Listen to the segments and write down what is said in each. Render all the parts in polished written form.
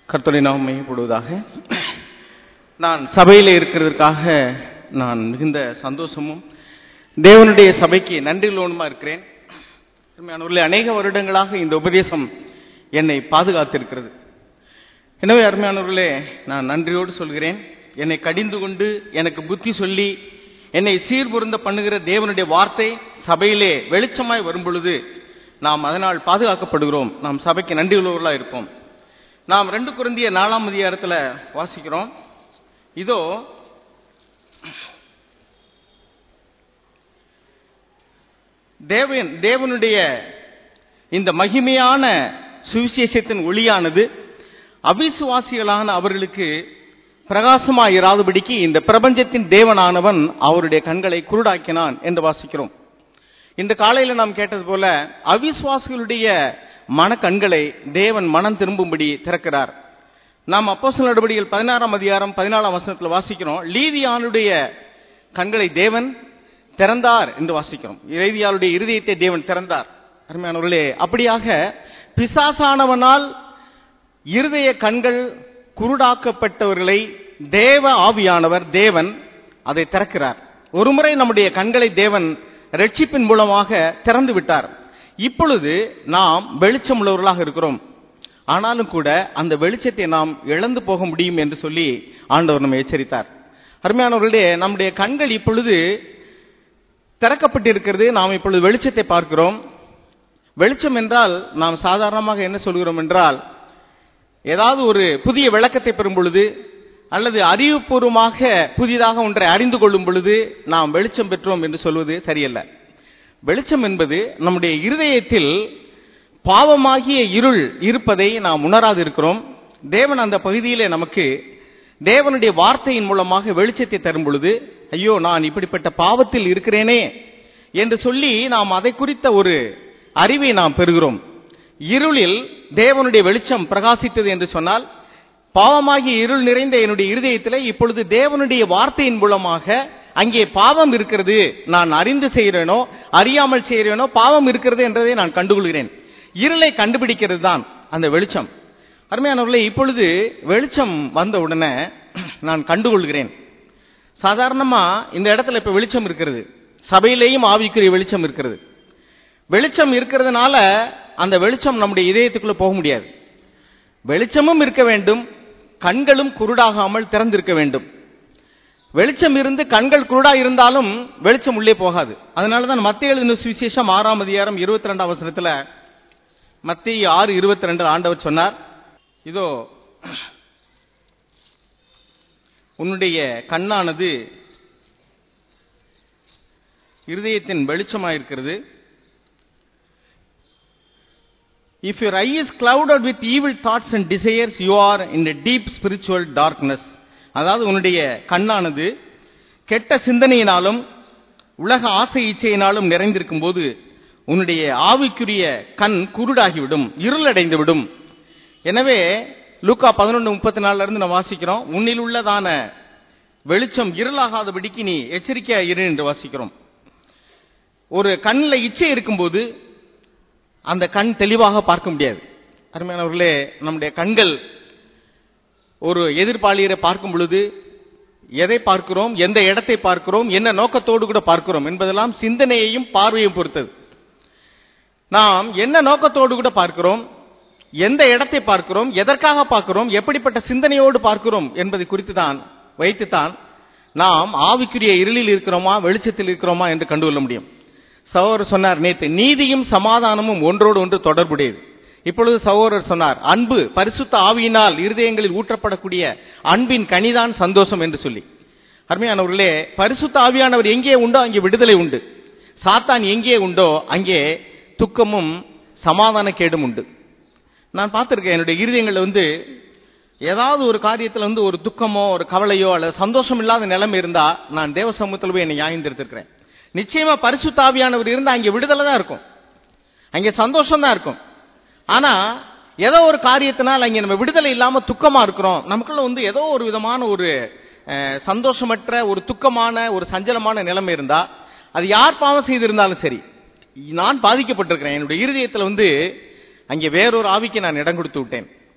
கர்த்தருடைய நாமம் மகிமைப்படுவதாக. நான் சபையிலே இருக்கிறதற்காக நான் மிகுந்த சந்தோஷமும் தேவனுடைய சபைக்கு நன்றியுள்ளவனுமா இருக்கிறேன். அநேக வருடங்களாக இந்த உபதேசம் என்னை பாதுகாத்திருக்கிறது. எனவே அருமையானவர்களே, நான் நன்றியோடு சொல்கிறேன். என்னை கடிந்து கொண்டு எனக்கு புத்தி சொல்லி என்னை சீர்பொருந்த பண்ணுகிற தேவனுடைய வார்த்தை சபையிலே வெளிச்சமாய் வரும் பொழுது நாம் அதனால் பாதுகாக்கப்படுகிறோம். நாம் சபைக்கு நன்றியுள்ளவர்களாக இருப்போம். நாம் 2 கொரிந்தியர் 4ஆம் அதிகாரத்தில் வாசிக்கிறோம். இதோ தேவனுடைய இந்த மகிமையான சுவிசேஷத்தின் ஒளியானது அவிசுவாசிகளான அவர்களுக்கு பிரகாசமாய் இராதபடிக்கு இந்த பிரபஞ்சத்தின் தேவனானவன் அவருடைய கண்களை குருடாக்கினான் என்று வாசிக்கிறோம். இந்த காலையில் நாம் கேட்டது போல அவிசுவாசிகளுடைய மனக்கண்களை தேவன் மனம் திரும்பும்படி திறக்கிறார். நாம் அப்போஸ்தலர் நடபடிகள் 16ஆம் அதிகாரம் 14ஆம் வசனத்தில் வாசிக்கிறோம். லீதியாளுடைய கண்களை தேவன் திறந்தார் என்று வாசிக்கிறோம். லீதியாளுடைய இருதயத்தை தேவன் திறந்தார். அருமையானவர்களே, அப்படியாக பிசாசானவனால் இருதய கண்கள் குருடாக்கப்பட்டவர்களை தேவ ஆவியானவர் தேவன் அதை திறக்கிறார். ஒருமுறை நம்முடைய கண்களை தேவன் ரட்சிப்பின் மூலமாக திறந்து விட்டார். இப்பொழுது நாம் வெளிச்சம் உள்ளவர்களாக இருக்கிறோம். ஆனாலும் கூட அந்த வெளிச்சத்தை நாம் இழந்து போக முடியும் என்று சொல்லி ஆண்டவர் நம்மை எச்சரித்தார். அருமையானவர்களே, நம்முடைய கண்கள் இப்பொழுது திறக்கப்பட்டிருக்கிறது. நாம் இப்பொழுது வெளிச்சத்தை பார்க்கிறோம். வெளிச்சம் என்றால் நாம் சாதாரணமாக என்ன சொல்கிறோம் என்றால், ஏதாவது ஒரு புதிய விளக்கத்தை பெறும் பொழுது அல்லது அறிவுபூர்வமாக புதிதாக ஒன்றை அறிந்து கொள்ளும் பொழுது நாம் வெளிச்சம் பெற்றோம் என்று சொல்வது சரியல்ல. வெளிச்சம் என்பது நம்முடைய இருதயத்தில் பாவமாகிய இருள் இருப்பதை நாம் உணராது இருக்கிறோம். தேவன் அந்த பகுதியிலே நமக்கு தேவனுடைய வார்த்தையின் மூலமாக வெளிச்சத்தை தரும் பொழுது, ஐயோ நான் இப்படிப்பட்ட பாவத்தில் இருக்கிறேனே என்று சொல்லி நாம் அதை குறித்த ஒரு அறிவை நாம் பெறுகிறோம். இருளில் தேவனுடைய வெளிச்சம் பிரகாசித்தது என்று சொன்னால், பாவமாகிய இருள் நிறைந்த என்னுடைய இருதயத்திலே இப்பொழுது தேவனுடைய வார்த்தையின் மூலமாக அங்கே பாவம் இருக்கிறது, நான் அறிந்து செய்கிறேனோ அறியாமல் செய்கிறேனோ பாவம் இருக்கிறது என்றதை நான் கண்டுகொள்கிறேன். இருளை கண்டுபிடிக்கிறது தான் அந்த வெளிச்சம். அருமையானவர்களே, இப்பொழுது வெளிச்சம் வந்த உடனே நான் கண்டுகொள்கிறேன். சாதாரணமா இந்த இடத்துல இப்ப வெளிச்சம் இருக்கிறது, சபையிலேயும் ஆவிக்குரிய வெளிச்சம் இருக்கிறது. வெளிச்சம் இருக்கிறதுனால அந்த வெளிச்சம் நம்முடைய இதயத்துக்குள்ள போக முடியாது. வெளிச்சமும் இருக்க வேண்டும், கண்களும் குருடாகாமல் திறந்திருக்க வேண்டும். வெளிச்சம் இருந்து கண்கள் குருடா இருந்தாலும் வெளிச்சம் உள்ளே போகாது. அதனாலதான் மத்தேயு எழுதின சுவிசேஷம் 6ஆம் அதிகாரம் 22ஆம் வசனத்துல, மத்தேயு 6:22 ஆண்டவர் சொன்னார், இதோ உன்னுடைய கண்ணானது இருதயத்தின் வெளிச்சமாயிருக்கிறது. If your eye is clouded with evil thoughts and desires, you are in a deep spiritual darkness. அதாவது உன்னுடைய கண்ணானது கெட்ட சிந்தனையினாலும் உலக ஆசை இச்சையினாலும் நிறைந்திருக்கும் போது உன்னுடைய ஆவிக்குரிய கண் குருடாகிவிடும், இருளடைந்து விடும். எனவே லூக்கா 11:34 இருந்து நாம் வாசிக்கிறோம், உன்னில் உள்ளதான வெளிச்சம் இருளாகாதபடிக்கு நீ எச்சரிக்கையா இரு என்று வாசிக்கிறோம். ஒரு கண்ணில் இச்சை இருக்கும்போது அந்த கண் தெளிவாக பார்க்க முடியாது. அருமையானவர்களே, நம்முடைய கண்கள் ஒரு எதிர்ப்பாளியரை பார்க்கும் பொழுது எதை பார்க்கிறோம், எந்த இடத்தை பார்க்கிறோம், என்ன நோக்கத்தோடு கூட பார்க்கிறோம் என்பதெல்லாம் சிந்தனையையும் பார்வையும் பொறுத்தது. நாம் என்ன நோக்கத்தோடு கூட பார்க்கிறோம், எந்த இடத்தை பார்க்கிறோம், எதற்காக பார்க்கிறோம், எப்படிப்பட்ட சிந்தனையோடு பார்க்கிறோம் என்பதை குறித்து தான் வைத்துத்தான் நாம் ஆவிக்குரிய இருளில் இருக்கிறோமா வெளிச்சத்தில் இருக்கிறோமா என்று கண்டுகொள்ள முடியும். சகோதரர் சொன்னார் நேற்று, நீதியும் சமாதானமும் ஒன்றோடு ஒன்று தொடர்புடையது. இப்பொழுது சகோதரர் சொன்னார், அன்பு பரிசுத்த ஆவியினால் இருதயங்களில் ஊற்றப்படக்கூடிய அன்பின் கனிதான் சந்தோஷம் என்று சொல்லி. அருமையானவர்களே, பரிசுத்த ஆவியானவர் எங்கே உண்டோ அங்கே விடுதலை உண்டு. சாத்தான் எங்கே உண்டோ அங்கே துக்கமும் சமாதான கேடும் உண்டு. நான் பார்த்திருக்கேன், என்னுடைய இருதயங்கள்ல ஏதாவது ஒரு காரியத்தில் ஒரு துக்கமோ ஒரு கவலையோ அல்லது சந்தோஷம் இல்லாத நிலைமை இருந்தா நான் தேவ சமூகத்தில் போய் என்னை நியாயந்திருக்கிறேன். நிச்சயமா பரிசுத்த ஆவியானவர் இருந்தா அங்கே விடுதலை தான் இருக்கும், அங்கே சந்தோஷம் தான் இருக்கும். ஆனா ஏதோ ஒரு காரியத்தினால் அங்கே நம்ம விடுதலை இல்லாம துக்கமா இருக்கிறோம், நமக்குள்ள ஏதோ ஒரு விதமான ஒரு சந்தோஷமற்ற ஒரு துக்கமான ஒரு சஞ்சலமான நிலைமை இருந்தா, அது யார் பாவம் செய்திருந்தாலும் சரி, நான் பாதிக்கப்பட்டிருக்கிறேன். என்னுடைய இருதயத்தில் அங்கே வேறொரு ஆவிக்கு நான் இடம் கொடுத்து விட்டேன்.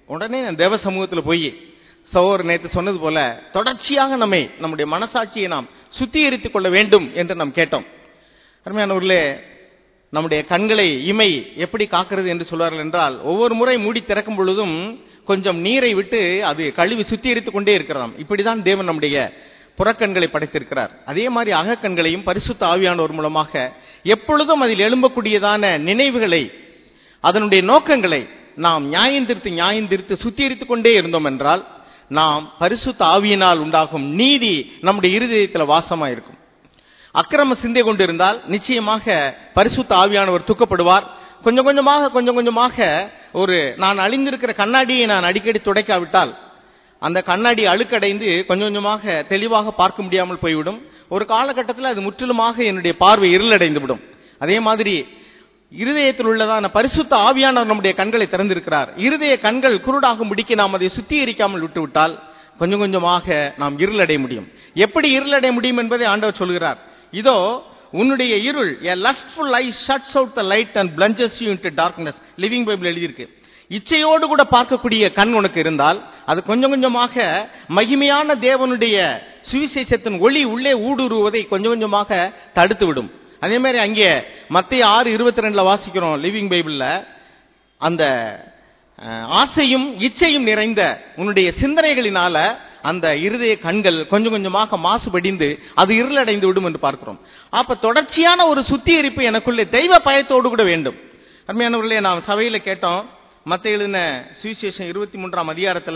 உடனே தேவ சமூகத்தில் போய் சகோதரர் நேற்று சொன்னது போல தொடர்ச்சியாக நம்முடைய மனசாட்சியை நாம் சுத்திகரித்துக் கொள்ள வேண்டும் என்று நாம் கேட்டோம். அருமையானவர்களே, நம்முடைய கண்களை இமை எப்படி காக்கிறது என்று சொல்வார்கள் என்றால், ஒவ்வொரு முறை மூடி திறக்கும் பொழுதும் கொஞ்சம் நீரை விட்டு அது கழுவி சுத்திகரித்துக் கொண்டே இருக்கிறதாம். இப்படிதான் தேவன் நம்முடைய புறக்கண்களை படைத்திருக்கிறார். அதே மாதிரி அகக்கண்களையும் பரிசுத்த ஆவியானவர் மூலமாக எப்பொழுதும் அதில் எழும்பக்கூடியதான நினைவுகளை, அதனுடைய நோக்கங்களை நாம் நியாயந்திருத்து சுத்திகரித்துக் கொண்டே இருந்தோம் என்றால், நாம் பரிசுத்த ஆவியினால் உண்டாகும் நீதி நம்முடைய இருதயத்தில் வாசமா இருக்கும். அக்கிரம சிந்தை கொண்டு இருந்தால் நிச்சயமாக பரிசுத்த ஆவியானவர் தூக்கப்படுவார். கொஞ்சம் கொஞ்சமாக நான் அழிந்திருக்கிற கண்ணாடியை நான் அடிக்கடி துடைக்காவிட்டால் அந்த கண்ணாடி அழுக்கடைந்து கொஞ்சம் கொஞ்சமாக தெளிவாக பார்க்க முடியாமல் போய்விடும். ஒரு காலகட்டத்தில் அது முற்றிலுமாக என்னுடைய பார்வை இருளடைந்து விடும். அதே மாதிரி இருதயத்தில் உள்ளதான பரிசுத்த ஆவியானவர் நம்முடைய கண்களை திறந்திருக்கிறார். இருதய கண்கள் குருடாகும்படிக்கு நாம் அதை சுத்திகரிக்காமல் விட்டுவிட்டால் கொஞ்சம் கொஞ்சமாக நாம் இருளடைய முடியும். எப்படி இருளடைய முடியும் என்பதை ஆண்டவர் சொல்கிறார். இதோ உன்னுடைய இருள், a lustful eye shuts out the light and plunges you into darkness. Living Bible எழுதியிருக்கு. இச்சையோடு கூட பார்க்கக்கூடிய கண் உனக்கு இருந்தால் அது கொஞ்சம் கொஞ்சமாக மகிமையான தேவனுடைய சுவிசேஷத்தின் ஒளி உள்ளே ஊடுருவதை கொஞ்சம் கொஞ்சமாக தடுத்து விடும். அதே மாதிரி அங்கே மத்தேயு 6:22 வாசிக்கிறோம் லிவிங் பைபிள்ல, அந்த ஆசையும் இச்சையும் நிறைந்த உன்னுடைய சிந்தனைகளினால அந்த இருதய கண்கள் கொஞ்சம் கொஞ்சமாக மாசுபடிந்து அது இருளடைந்து விடும் என்று பார்க்கிறோம். அப்ப தொடர்ச்சியான ஒரு சுத்திகரிப்பு எனக்குள்ளே தெய்வ பயத்தோடு கூட வேண்டும். அருமையானவர்களே, நாம் சபையில கேட்டோம், மத்தேயு எழுதின சுவிசேஷம் 23ஆம் அதிகாரத்துல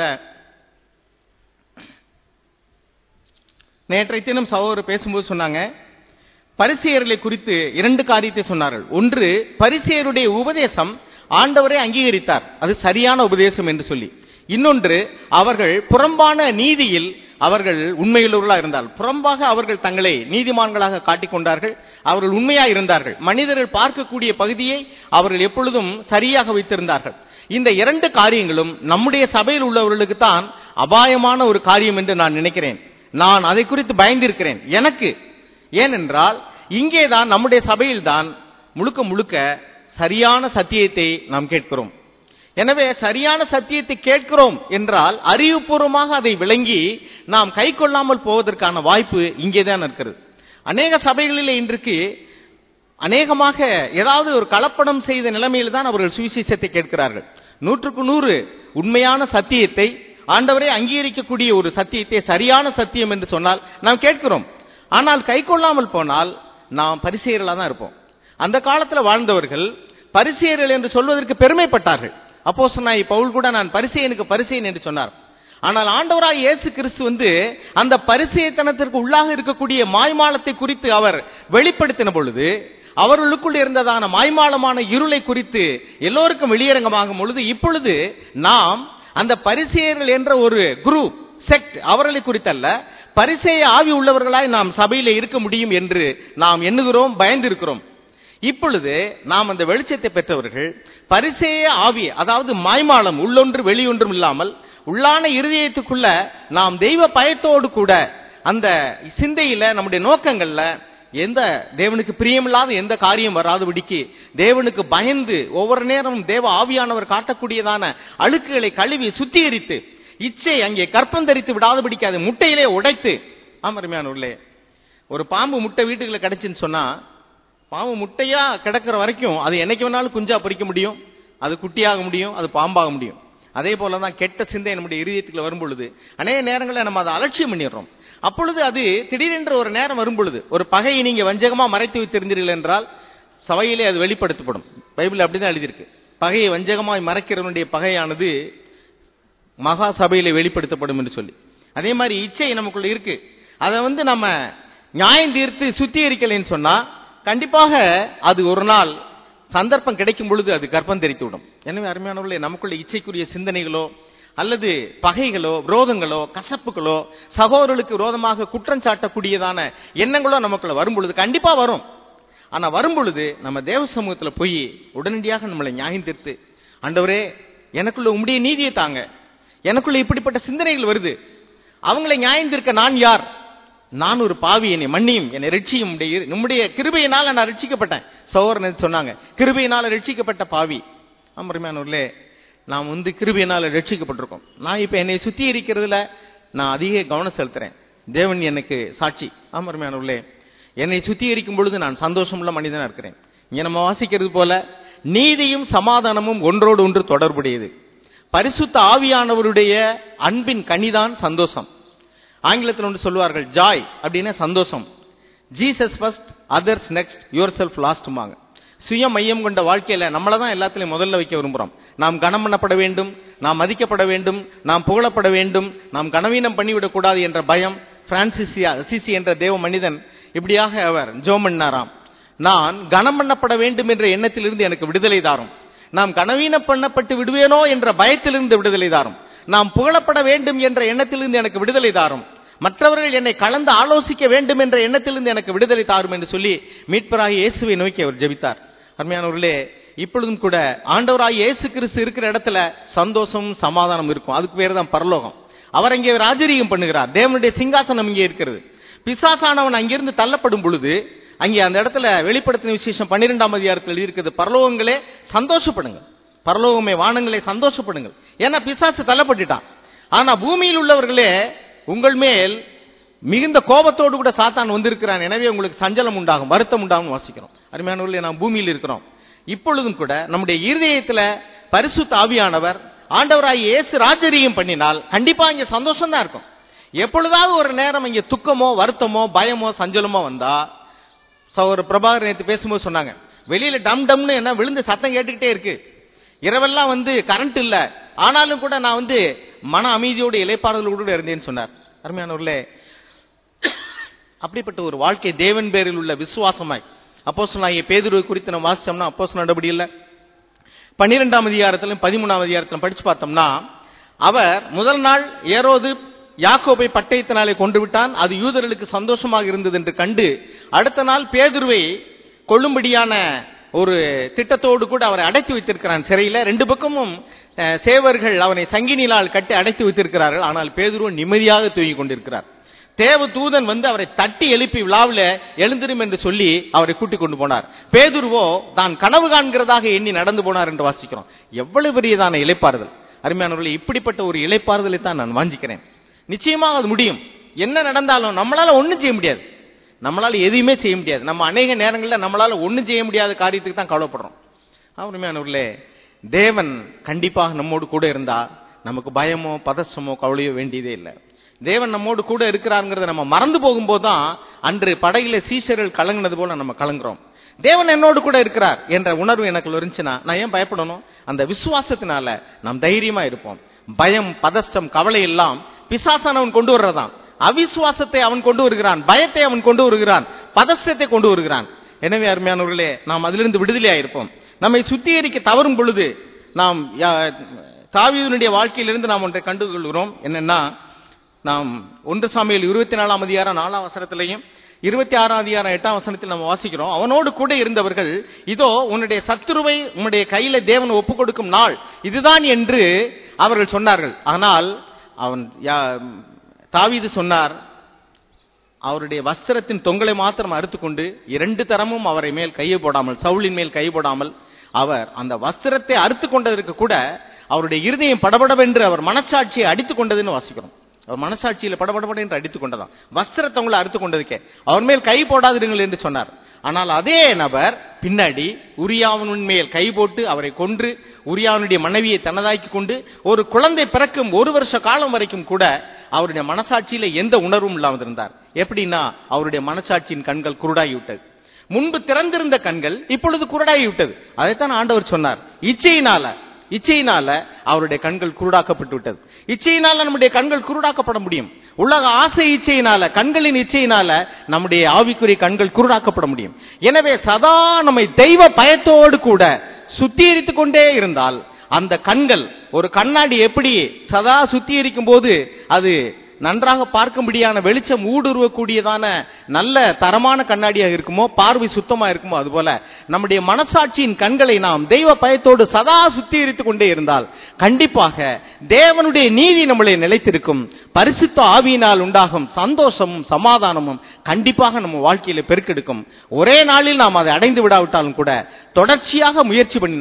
நேற்றைய தினம் சகோதரர் பேசும்போது சொன்னாங்க, பரிசேயர்களை குறித்து 2 காரியத்தை சொன்னார்கள். ஒன்று, பரிசேயருடைய உபதேசம் ஆண்டவரே அங்கீகரித்தார், அது சரியான உபதேசம் என்று சொல்லி. இன்னொன்று, அவர்கள் புறம்பான நீதியில் அவர்கள் உண்மையுள்ளவர்களாக இருந்தால், புறம்பாக அவர்கள் தங்களை நீதிமான்களாக காட்டிக்கொண்டார்கள், அவர்கள் உண்மையாக இருந்தார்கள், மனிதர்கள் பார்க்கக்கூடிய பகுதியை அவர்கள் எப்பொழுதும் சரியாக வைத்திருந்தார்கள். இந்த 2 காரியங்களும் நம்முடைய சபையில் உள்ளவர்களுக்கு தான் அபாயமான ஒரு காரியம் என்று நான் நினைக்கிறேன். நான் அதை குறித்து பயந்திருக்கிறேன். எனக்கு ஏனென்றால் இங்கேதான் நம்முடைய சபையில் தான் முழுக்க சரியான சத்தியத்தை நாம் கேட்கிறோம். எனவே சரியான சத்தியத்தை கேட்கிறோம் என்றால் அறிவுபூர்வமாக அதை விளங்கி நாம் கை கொள்ளாமல் போவதற்கான வாய்ப்பு இங்கேதான் இருக்கிறது. அநேக சபைகளில் இன்றைக்கு அநேகமாக ஏதாவது ஒரு கலப்படம் செய்த நிலைமையில் தான் அவர்கள் சுவிசேஷத்தை கேட்கிறார்கள். 100க்கு 100 உண்மையான சத்தியத்தை, ஆண்டவரே அங்கீகரிக்கக்கூடிய ஒரு சத்தியத்தை, சரியான சத்தியம் என்று சொன்னால் நாம் கேட்கிறோம். ஆனால் கை கொள்ளாமல் போனால் நாம் பரிசேயர்களாக தான் இருப்போம். அந்த காலத்தில் வாழ்ந்தவர்கள் பரிசேயர்கள் என்று சொல்வதற்கு பெருமைப்பட்டார்கள். அப்போஸ்தலனாகிய பவுல் கூட நான் பரிசேயனுக்கு பரிசேயன் என்று சொன்னார். ஆனால் ஆண்டவராய் இயேசு கிறிஸ்து அந்த பரிசேயத்தனத்திற்கு உள்ளாக இருக்கக்கூடிய மாய்மாலத்தை குறித்து அவர் வெளிப்படுத்தின பொழுது, அவர்களுக்குள் இருந்ததான மாய்மாலமான இருளை குறித்து எல்லோருக்கும் வெளியரங்கமாகும் பொழுது, இப்பொழுது நாம் அந்த பரிசேயர்கள் என்ற ஒரு குரூப் செக்ட், அவர்களை குறித்தல்ல, பரிசேய ஆவி உள்ளவர்களாய் நாம் சபையில இருக்க முடியும் என்று நாம் எண்ணுகிறோம், பயந்திருக்கிறோம். இப்பொழுது நாம் அந்த வெளிச்சத்தை பெற்றவர்கள் பரிசேய ஆவி, அதாவது மாய்மாலம் உள்ளொன்று வெளியொன்றும் இல்லாமல் உள்ளான இருதயத்துக்குள்ள நாம் தெய்வ பயத்தோடு கூட அந்த சிந்தையில நம்முடைய நோக்கங்கள்ல எந்த தேவனுக்கு பிரியமில்லாத எந்த காரியம் வராதபடிக்கு தேவனுக்கு பயந்து ஒவ்வொரு நேரமும் தேவ ஆவியானவர் காட்டக்கூடியதான அழுக்குகளை கழுவி சுத்திகரித்து இச்சை அங்கே கற்பம் தரித்து விடாதபடிக்கு அதை முட்டையிலே உடைத்து. ஆமருமையானவர்களே, ஒரு பாம்பு முட்டை வீட்டுக்குள்ள கிடைச்சுன்னு சொன்னா, பாம்பு முட்டையா கிடக்கிற வரைக்கும் அது என்னைக்கு வேணாலும் குஞ்சா பொறிக்க முடியும், அது குட்டியாக முடியும், அது பாம்பாக முடியும். அதே போலதான் கெட்ட சிந்தை நம்முடைய இருதயத்துக்குள்ள வரும் பொழுது அநேக நேரங்களில் நம்ம அதை அலட்சியம் பண்ணிடுறோம். அப்பொழுது அது திடீரென்று ஒரு நேரம் வரும் பொழுது, ஒரு பகையை நீங்க வஞ்சகமா மறைத்து வைத்திருந்தீர்கள் என்றால் சபையிலே அது வெளிப்படுத்தப்படும். பைபிள் அப்படிதான் எழுதியிருக்கு. பகையை வஞ்சகமாய் மறைக்கிறவனுடைய பகையானது மகா சபையிலே வெளிப்படுத்தப்படும் என்று சொல்லி. அதே மாதிரி இச்சை நமக்குள்ள இருக்கு, அதை நம்ம நியாயம் தீர்த்து சுத்திகரிக்கலைன்னு சொன்னா கண்டிப்பாக அது ஒரு நாள் சந்தர்ப்பம் கிடைக்கும் பொழுது அது கர்ப்பம் தெரித்து விடும். எனவே அருமையானவர்களே, நமக்குள்ள இச்சைக்குரிய சிந்தனைகளோ அல்லது பகைகளோ விரோதங்களோ கசப்புகளோ சகோதரர்களுக்கு விரோதமாக குற்றம் சாட்டக்கூடியதான எண்ணங்களோ நமக்குள்ள வரும் பொழுது கண்டிப்பா வரும். ஆனா வரும் பொழுது நம்ம தேவ சமூகத்துல போய் உடனடியாக நம்மளை நியாயம் தீர்த்து, ஆண்டவரே எனக்குள்ள உம்முடைய நீதியை தாங்க, எனக்குள்ள இப்படிப்பட்ட சிந்தனைகள் வருது, அவங்களை நியாயம் தீர்க்க நான் யார்? நான் ஒரு பாவி, என்னை மன்னியும், என்னை ரட்சியும், நம்முடைய கிருபையினால நான் ரட்சிக்கப்பட்டேன். சகோதரன் சொன்னாங்க, கிருபையினால ரட்சிக்கப்பட்ட பாவி. அருமையானவர்களே, நாம் கிருபையினால ரட்சிக்கப்பட்டிருக்கோம். நான் இப்ப என்னை சுத்தி இருக்கிறதுல நான் அதிக கவனம் செலுத்துறேன். தேவன் எனக்கு சாட்சி. ஆமருமையானவர்களே, என்னை சுத்திகரிக்கும் பொழுது நான் சந்தோஷமுள்ள மனிதனா இருக்கிறேன். இங்க நம்ம வாசிக்கிறது போல நீதியும் சமாதானமும் ஒன்றோடு ஒன்று தொடர்புடையது. பரிசுத்த ஆவியானவருடைய அன்பின் கனிதான் சந்தோஷம். ஆங்கிலத்தில் ஒன்று சொல்வார்கள், ஜாய் அப்படின்னா சந்தோஷம். Jesus first, others next, yourself லாஸ்ட்மாங்க. சுய மையம் கொண்ட வாழ்க்கையில நம்மள தான் எல்லாத்திலையும் முதல்ல வைக்க விரும்புறோம். நாம் கனம் பண்ணப்பட வேண்டும், நாம் மதிக்கப்பட வேண்டும், நாம் புகழப்பட வேண்டும், நாம் கனவீனம் பண்ணிவிடக் கூடாது என்ற பயம். பிரான்சிஸ் அசிசி என்ற தேவ மனிதன் இப்படியாக அவர் ஜெபம் பண்ணாராம், நான் கனம் பண்ணப்பட வேண்டும் என்ற எண்ணத்திலிருந்து எனக்கு விடுதலை தாரும், நாம் கனவீனம் பண்ணப்பட்டு விடுவேனோ என்ற பயத்திலிருந்து விடுதலை தாரும், நாம் புகழப்பட வேண்டும் என்ற எண்ணத்திலிருந்து எனக்கு விடுதலை தாரும், மற்றவர்கள் என்னை கலந்து ஆலோசிக்க வேண்டும் என்ற எண்ணத்திலிருந்து எனக்கு விடுதலை தாரும் என்று சொல்லி மீட்பராகிய இயேசுவை நோக்கி அவர் ஜெபித்தார். அருமையானவர்களே, இப்பொழுதும் கூட ஆண்டவராகிய இயேசு கிறிஸ்து இருக்கிற இடத்துல சந்தோஷம் சமாதானம் இருக்கும். அதுக்கு பேர் தான் பரலோகம். அவர் அங்கே ராஜரீகம் பண்ணுகிறார். தேவனுடைய சிங்காசனம் இங்கே இருக்கிறது. பிசாசானவன் அங்கிருந்து தள்ளப்படும் பொழுது அங்கே அந்த இடத்துல வெளிப்படுத்தின விசேஷம் 12ஆம் அதிகாரத்தில் எழுதியிருக்கிறது, பரலோகங்களே சந்தோஷப்படுங்கள், பரலோகமே வானங்களே சந்தோஷப்படுங்கள். ஏன்னா பிசாசு தள்ளப்பட்டுட்டான். ஆனா பூமியில் உள்ளவர்களே உங்கள் மேல் மிகுந்த கோபத்தோடு கூட சாத்தான் வந்திருக்கிறான், எனவே உங்களுக்கு சஞ்சலம் உண்டாகும், வருத்தம் உண்டாகும் வாசிக்கிறோம். அருமையானவர்களே, நாம் பூமியில் இருக்கிறோம். இப்பொழுதும் கூட நம்முடைய இருதயத்துல பரிசுத்த ஆவியானவர் ஆண்டவராகிய இயேசு ராஜரீகம் பண்ணினால் கண்டிப்பா இங்க சந்தோஷம் தான் இருக்கும். எப்பொழுதாவது ஒரு நேரம் இங்க துக்கமோ வருத்தமோ பயமோ சஞ்சலமோ வந்தா, சகோதரர் பிரபாகர் நேற்று பேசும்போது சொன்னாங்க, வெளியில டம் டம்னு என்ன விழுந்து சத்தம் கேட்டுக்கிட்டே இருக்கு, இரவெல்லாம் கரண்ட் இல்ல, ஆனாலும் கூட நான் மன அமைதியோடு இளைப்பாறுதலோடு இருந்தேன்னு சொன்னார். அருமையானவர்களே, அப்படிப்பட்ட ஒரு வாழ்க்கை தேவன் பேரில் உள்ள விசுவாசமாய் அப்போஸ்தலனாகிய பேதுருவை குறித்து நம்ம வாசிச்சோம்னா, அப்போஸ்தலர் நடபடியில் 12ஆம் அதிகாரத்திலும் 13ஆம் அதிகாரத்திலும் படிச்சு பார்த்தோம்னா, அவர் முதல் நாள் ஏரோது யாக்கோபை பட்டயத்தினாலே கொண்டு விட்டான், அது யூதர்களுக்கு சந்தோஷமாக இருந்தது என்று கண்டு அடுத்த நாள் பேதுருவை கொள்ளும்படியான ஒரு திட்டத்தோடு கூட அவரை அடைத்து வைத்திருக்கிறான் சிறையில. ரெண்டு பக்கமும் சேவர்கள் அவனை சங்கினிலால் கட்டி அடைத்து வைத்திருக்கிறார்கள். ஆனால் பேதுரு நிம்மதியாக தூங்கிக் கொண்டிருக்கிறார். தேவ தூதன் அவரை தட்டி எழுப்பி விழாவில் எழுந்திரும் என்று சொல்லி அவரை கூட்டிக் கொண்டு போனார். பேதுருவோ தான் கனவு காண்கிறதாக எண்ணி நடந்து போனார் என்று வாசிக்கிறோம். எவ்வளவு பெரியதான இளைப்பாறுதல்! அருமையானவர்களே, இப்படிப்பட்ட ஒரு இளைப்பாறுதலை தான் நான் வாஞ்சிக்கிறேன். நிச்சயமாக அது முடியும். என்ன நடந்தாலும் நம்மளால ஒண்ணும் செய்ய முடியாது, நம்மளால எதையுமே செய்ய முடியாது. நம்ம அநேக நேரங்களில் நம்மளால ஒண்ணும் செய்ய முடியாத காரியத்துக்கு தான் கவலைப்படுறோம். அருமையானவர்களே, தேவன் கண்டிப்பாக நம்மோடு கூட இருந்தா நமக்கு பயமோ பதற்றமோ கவலையோ வேண்டியதே இல்லை. தேவன் நம்மோடு கூட இருக்கிறாருங்கிறத நம்ம மறந்து போகும்போதுதான் அன்று படகில சீஷர்கள் கலங்கினது போல நம்ம கலங்குறோம். தேவன் என்னோடு கூட இருக்கிறார் என்ற உணர்வு எனக்கு இருந்துச்சுன்னா நான் ஏன் பயப்படணும்? அந்த விசுவாசத்தினால நாம் தைரியமா இருப்போம். பயம் பதஷ்டம் கவலை எல்லாம் பிசாசானவன் கொண்டு வர்றதான். அவிசுவாசத்தை அவன் கொண்டு வருகிறான், பயத்தை அவன் கொண்டு வருகிறான், பதஷ்டத்தை கொண்டு வருகிறான். எனவே அருமையானவர்களே, நாம் அதிலிருந்து விடுதலையா இருப்போம். நம்மை சுத்திகரிக்க தவறும் பொழுது நாம் தாவீதுனுடைய வாழ்க்கையிலிருந்து நாம் ஒன்றை கண்டுகொள்கிறோம். என்னன்னா, நாம் 1 சாமுவேல் 24ஆம் அதிகாரம் 4ஆம் வசனத்திலையும் 26ஆம் அதிகாரம் 8ஆம் வசனத்தில் நம்ம வாசிக்கிறோம், அவனோடு கூட இருந்தவர்கள், இதோ உன்னுடைய சத்துருவை உன்னுடைய கையில தேவன் ஒப்புக் கொடுக்கும் நாள் இதுதான் என்று அவர்கள் சொன்னார்கள். ஆனால் தாவீது சொன்னார், அவருடைய வஸ்திரத்தின் தொங்கலை மாத்திரம் அறுத்துக்கொண்டு 2 தரமும் அவரை மேல் கையை போடாமல், சவுலின் மேல் கை போடாமல், அவர் அந்த வஸ்திரத்தை அறுத்து கொண்டதற்கு கூட அவருடைய இருதயம் படபடவென்று அவர் மனசாட்சியை அடித்துக் கொண்டதுன்னு வாசிக்கிறோம். அவர் மனசாட்சியில படபடபட என்று அடித்துக் கொண்டதான், வஸ்திரத்தை உங்களை அறுத்து கொண்டதுக்கே அவர் மேல் கை போடாதிருங்கள் என்று சொன்னார். ஆனால் அதே நபர் பின்னாடி உரியாவின் மேல் கை போட்டு அவரை கொன்று உரியாவினுடைய மனைவியை தனதாக்கி கொண்டு ஒரு குழந்தை பிறக்கும் 1 வருஷ காலம் வரைக்கும் கூட அவருடைய மனசாட்சியில எந்த உணர்வும் இல்லாமல் இருந்தார். எப்படின்னா, அவருடைய மனசாட்சியின் கண்கள் குருடாகிவிட்டது. முன்பு திறந்திருந்த கண்கள் இப்பொழுது குருடாகிவிட்டது. அதைத்தான் ஆண்டவர் சொன்னார், இச்சையினால அவருடைய கண்கள் குருடாக்கப்பட்டு விட்டது. இச்சையினால நம்முடைய கண்கள் குருடாக்கப்பட முடியும். உலக ஆசை இச்சையினால, கண்களின் இச்சையினால நம்முடைய ஆவிக்குரிய கண்கள் குருடாக்கப்பட முடியும். எனவே சதா நம்மை தெய்வ பயத்தோடு கூட சுத்திகரித்துக் கொண்டே இருந்தால், அந்த கண்கள், ஒரு கண்ணாடி எப்படி சதா சுத்திகரிக்கும் போது அது நன்றாக பார்க்கும்படியான வெளிச்சம் ஊடுருவக்கூடியதான நல்ல தரமான கண்ணாடியாக இருக்குமோ, பார்வை சுத்தமா இருக்குமோ, அதுபோல நம்முடைய மனசாட்சியின் கண்களை நாம் தெய்வ பயத்தோடு சதா சுத்திகரித்துக் கொண்டே இருந்தால் கண்டிப்பாக தேவனுடைய நீதி நம்மளை நிலைத்திருக்கும். பரிசுத்த ஆவியினால் உண்டாகும் சந்தோஷமும் சமாதானமும் கண்டிப்பாக நம்ம வாழ்க்கையில பெருக்கெடுக்கும். ஒரே நாளில் நாம் அதை அடைந்து விடாவிட்டாலும் கூட தொடர்ச்சியாக முயற்சி பண்ணினால்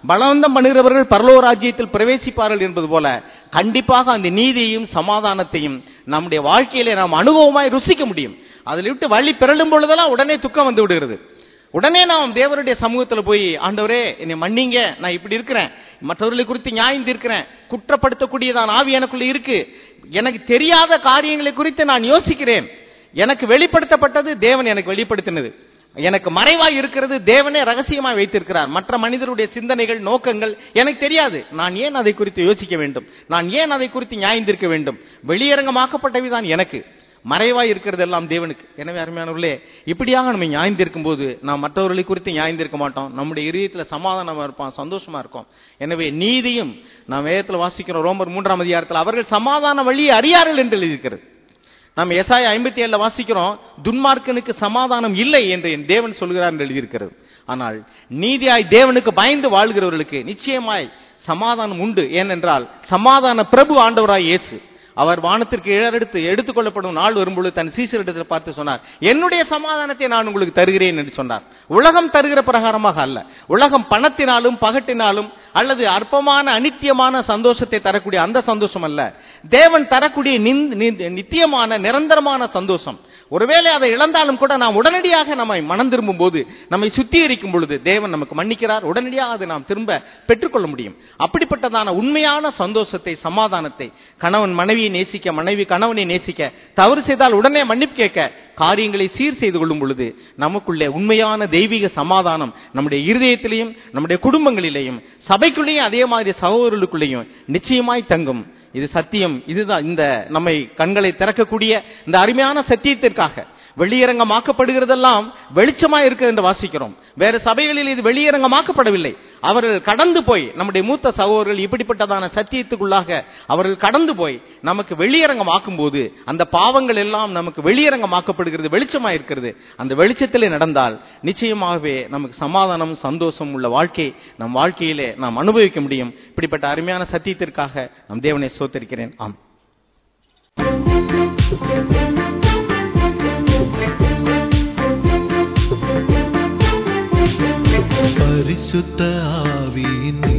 பலவந்தம் பண்ணுகிறவர்கள் பரலோக ராஜ்யத்தில் பிரவேசிப்பார்கள் என்பது போல கண்டிப்பாக அந்த நீதியையும் சமாதானத்தையும் நம்முடைய வாழ்க்கையிலே நாம் அனுபவமாய் ருசிக்க முடியும். அதில் விட்டு வழி பிறழும் பொழுதெல்லாம் உடனே துக்கம் வந்து விடுகிறது. உடனே நாம் தேவனுடைய சமூகத்தில் போய், ஆண்டவரே என்னை மன்னிங்க, நான் இப்படி இருக்கிறேன், மற்றவர்களை குறித்து நியாயம் தீர்க்கிறேன், குற்றப்படுத்தக்கூடியதான் ஆவி எனக்குள்ள இருக்கு, எனக்கு தெரியாத காரியங்களை குறித்து நான் யோசிக்கிறேன், எனக்கு வெளிப்படுத்தப்பட்டது தேவன் எனக்கு வெளிப்படுத்தினது, எனக்கு மறைவாய் இருக்கிறது தேவனே ரகசியமாய் வைத்திருக்கிறார், மற்ற மனிதருடைய சிந்தனைகள் நோக்கங்கள் எனக்கு தெரியாது, நான் ஏன் அதை குறித்து யோசிக்க வேண்டும், நான் ஏன் அதை குறித்து நியாயம் தீர்க்க வேண்டும், வெளியரங்கமாக்கப்பட்டவைதான் எனக்கு, மறைவாய் இருக்கிறது எல்லாம் தேவனுக்கு. எனவே அருமையானவர்களே, இப்படியாக நம்ம நியாயம் தீர்க்கும் போது நாம் மற்றவர்களை குறித்து நியாயம் தீர்க்க மாட்டோம், நம்முடைய இதயத்துல சமாதானமா இருப்போம், சந்தோஷமா இருக்கும். எனவே நீதியும் நாம் வேதத்துல வாசிக்கிறோம், ரோமர் 3ஆம் அதிகாரத்தில் அவர்கள் சமாதான வழியை அறியார்கள் என்று எழுதியிருக்கிறது. நாம் எசாயா 57 வாசிக்கிறோம், துன்மார்க்கனுக்கு சமாதானம் இல்லை என்று என் தேவன் சொல்கிறார் என்று எழுதியிருக்கிறது. ஆனால் நீதியாய் தேவனுக்கு பயந்து வாழ்கிறவர்களுக்கு நிச்சயமாய் சமாதானம் உண்டு. ஏனென்றால் சமாதான பிரபு ஆண்டவராய் இயேசு அவர் வானத்திற்கு எடுத்துக் கொள்ளப்படும் நாள் வரும்பொழுது தன் சீசரிடத்தில் பார்த்து சொன்னார், என்னுடைய சமாதானத்தை நான் உங்களுக்கு தருகிறேன் என்று சொன்னார். உலகம் தருகிற பிரகாரமாக அல்ல, உலகம் பணத்தினாலும் பகட்டினாலும் அல்லது அற்பமான அநித்தியமான சந்தோஷத்தை தரக்கூடிய அந்த சந்தோஷம் அல்ல, தேவன் தரக்கூடிய நித்தியமான நிரந்தரமான சந்தோஷம். ஒருவேளை அதை இழந்தாலும் கூட நாம் உடனடியாக நம்மை மனம் திரும்பும் போது, நம்மை சுத்திகரிக்கும் பொழுது தேவன் நமக்கு மன்னிக்கிறார், உடனடியாக அதை நாம் திரும்ப பெற்றுக்கொள்ள முடியும். அப்படிப்பட்டதான உண்மையான சந்தோஷத்தை, சமாதானத்தை, கணவன் மனைவியை நேசிக்க, மனைவி கணவனை நேசிக்க, தவறு செய்தால் உடனே மன்னிப்பு கேட்க, காரியங்களை சீர் செய்து கொள்ளும் பொழுது நமக்குள்ளே உண்மையான தெய்வீக சமாதானம் நம்முடைய இருதயத்திலையும் நம்முடைய குடும்பங்களிலேயும் சபைக்குள்ளேயும் அதே மாதிரி சகோதரர்களுக்குள்ளேயும் நிச்சயமாய் தங்கும். இது சத்தியம். இதுதான் இந்த நம்மை கண்களை திறக்கக்கூடிய இந்த அருமையான சத்தியத்திற்காக வெளியரங்கமாக்கப்படுகிறதெல்லாம் வெளிச்சமாய் இருக்கிறது என்று வாசிக்கிறோம். வேறு சபைகளில் இது வெளியரங்கமாக்கப்படவில்லை. அவர்கள் கடந்து போய், நம்முடைய மூத்த சகோதரர்கள் இப்படிப்பட்டதான சத்தியத்துக்குள்ளாக அவர்கள் கடந்து போய் நமக்கு வெளியரங்கமாக்கும் போது அந்த பாவங்கள் எல்லாம் நமக்கு வெளியரங்கமாக்கப்படுகிறது, வெளிச்சமாய் இருக்கிறது. அந்த வெளிச்சத்திலே நடந்தால் நிச்சயமாகவே நமக்கு சமாதானம் சந்தோஷம் உள்ள வாழ்க்கை நம் வாழ்க்கையிலே நாம் அனுபவிக்க முடியும். இப்படிப்பட்ட அருமையான சத்தியத்திற்காக நம் தேவனை ஸ்தோத்திரிக்கிறேன். ஆம். பரிசுத்த ஆவியின்